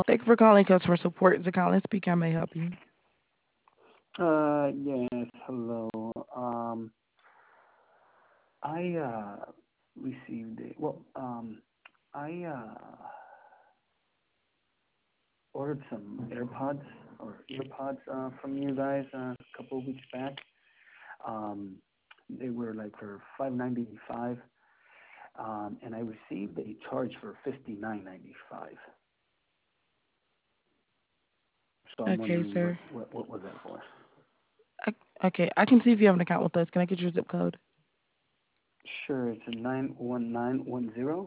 Thank you for calling customer support. Is the Collins speaking? I may help you. Yes, hello. I received a I ordered some AirPods or EarPods from you guys a couple of weeks back. Um, they were like for $5.95, and I received a charge for $59.95. So I'm Okay, wondering sir. what was that for? I, okay, I can see if you have an account with us. Can I get your zip code Sure, it's a 91910.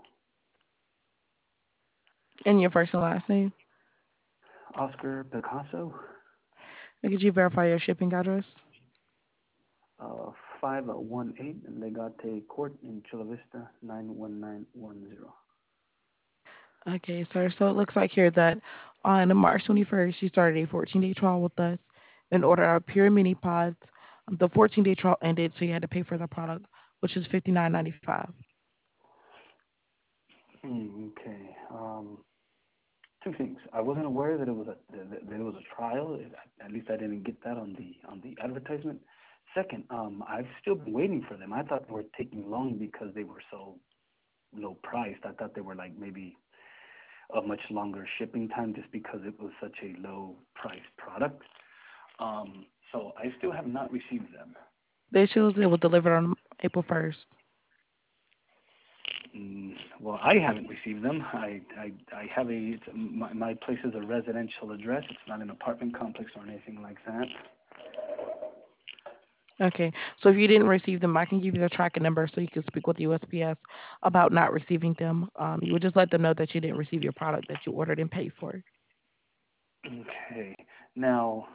and your first and last name? Oscar Picasso. And could you verify your shipping address? uh, 518 Legate Court in Chula Vista, 91910. Okay, sir. So it looks like here that on March 21st, you started a 14-day trial with us in order our pure mini pods. The 14-day trial ended, so you had to pay for the product, which is $59.95. Okay. Two things. I wasn't aware that it was that it was a trial. At least I didn't get that on the advertisement. Second, I've still been waiting for them. I thought they were taking long because they were so low priced. I thought they were like maybe a much longer shipping time just because it was such a low priced product. So I still have not received them. They shows it was delivered on April 1st. Well, I haven't received them. I have my place is a residential address. It's not an apartment complex or anything like that. Okay, so if you didn't receive them, I can give you the tracking number so you can speak with USPS about not receiving them. You would just let them know that you didn't receive your product that you ordered and paid for. Okay. Now,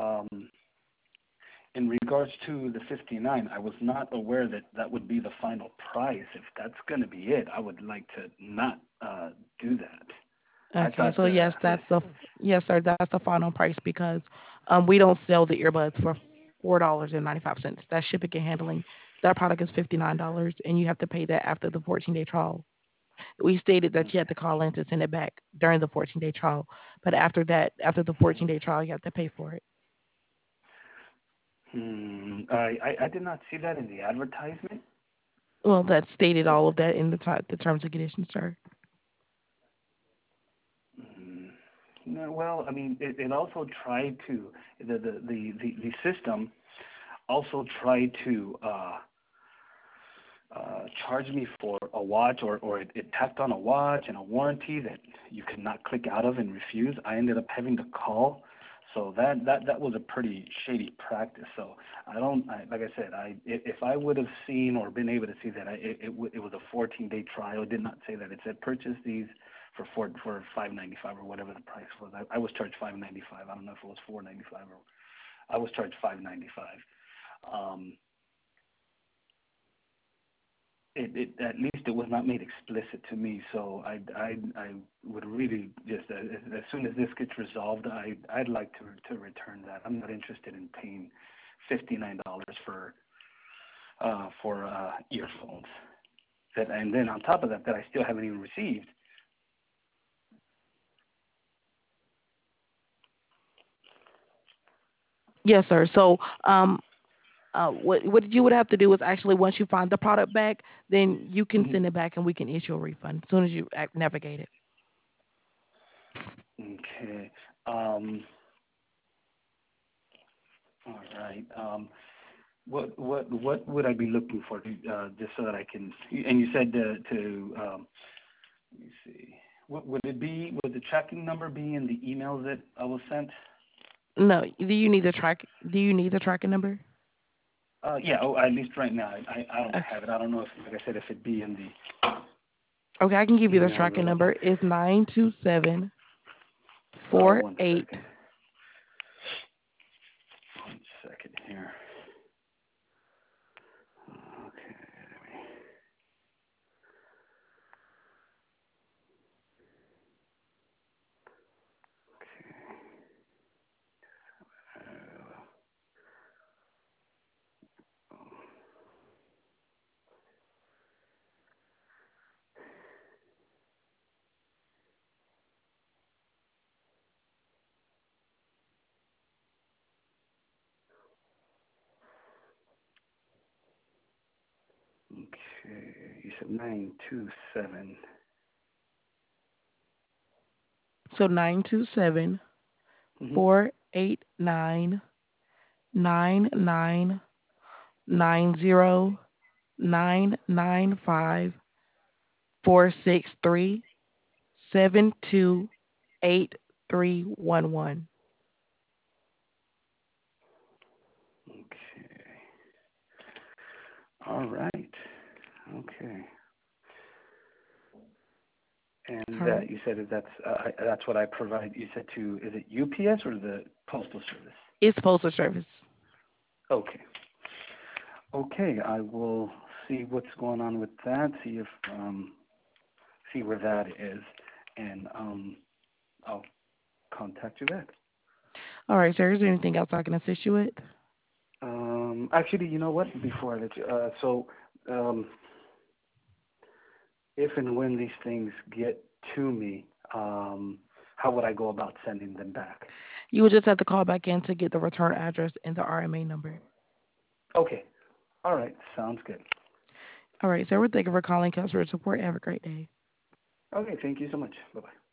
in regards to the 59, I was not aware that that would be the final price. If that's going to be it, I would like to not do that. I Okay, thought so yes, the yes, sir, that's the final price because we don't sell the earbuds for $4.95. That's shipping and handling. That product is $59, and you have to pay that after the 14-day trial. We stated that you had to call in to send it back during the 14-day trial, but after that, after the 14-day trial, you have to pay for it. I did not see that in the advertisement. Well, that stated all of that in the terms and conditions, sir. Mm, no, well, I mean, it also tried to the system also tried to charge me for a watch, or it tacked on a watch and a warranty that you could not click out of and refuse. I ended up having to call, so that was a pretty shady practice. So like I said, if I would have seen or been able to see that, it was a 14-day trial. It did not say that. It said purchase these for 5.95 or whatever the price was. I was charged 5.95. I don't know if it was 4.95 or I was charged 5.95. Um, it at least it was not made explicit to me. So I would really just as soon as this gets resolved, I'd like to return that. I'm not interested in paying $59 for earphones. That and then on top of that, that I still haven't even received. Yes, sir. So, what you would have to do is actually once you find the product back, then you can Mhm. send it back and we can issue a refund as soon as you navigate it. Okay. All right. What would I be looking for just so that I can? And you said let me see. What would it be? Would the tracking number be in the emails that I was sent? No, Do you need the tracking number? Yeah. Oh, at least right now, I don't Okay. have it. I don't know if, like I said, if it'd be in the Okay, I can give you the emails or tracking what. number. It's 927 four One eight. second. One second here. Okay. Okay, you said 927. So 927 Mm-hmm. 489 9990 995 463 728311. Okay. All right. Okay. And All that right. you said that's what I provide. You said to is it UPS or the postal service? It's postal service. Okay. Okay. I will see what's going on with that. See where that is, and I'll contact you back. All right, sir. Is there anything else I can assist you with? Actually, you know what? Before I let you, um, if and when these things get to me, how would I go about sending them back? You would just have to call back in to get the return address and the RMA number. Okay. All right. Sounds good. All right, sir. We're thanking for calling customer support. Have a great day. Okay. Thank you so much. Bye bye.